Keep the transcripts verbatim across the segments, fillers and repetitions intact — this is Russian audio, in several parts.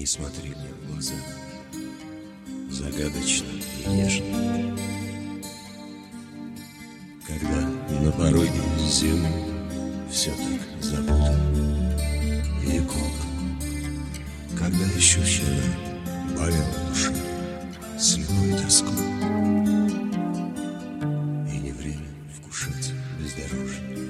смотри мне в глаза, загадочно и нежно. Когда на пороге зимы все так запутано и колко, когда еще вчера болела душа слепой тоской, и не время вкушать бездорожье.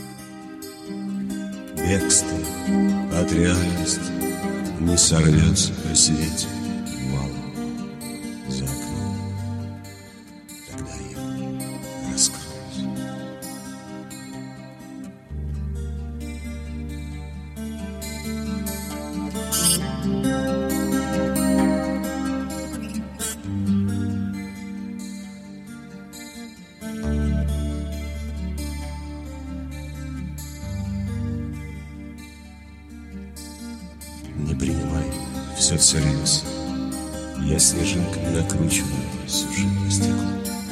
Бегство от реальности не сорвется при свете мало за окном, тогда я раскроюсь. Не принимай все всерьез. Я снежинками накручиваю сюжетное стекло,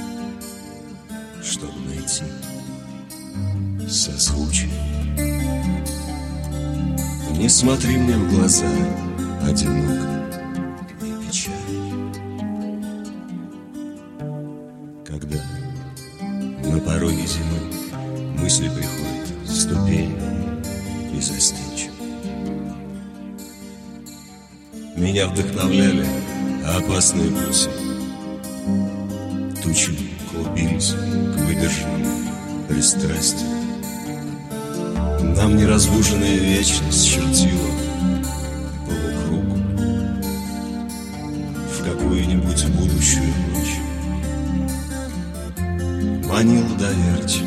чтобы найти созвучие. Не смотри мне в глаза одиноко и печально, когда на пороге зимы мысли приходят ступенью и застенчиво. Меня вдохновляли опасные пути. Тучи клубились к выдержанному пристрастию. Нам неразбуженная вечность чертила полукруг в какую-нибудь будущую ночь. Манила доверчиво.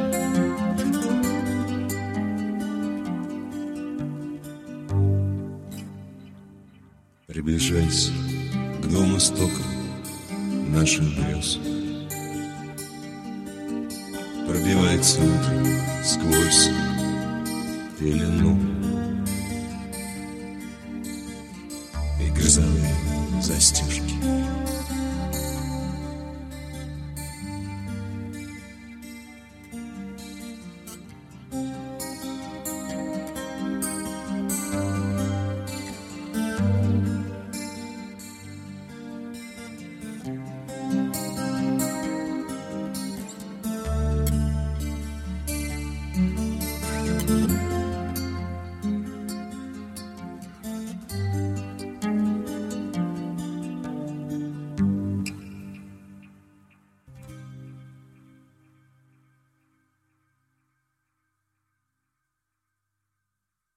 Приближайся к двум истокам наших грез. Пробивается утро сквозь пелену, и грозовые застежки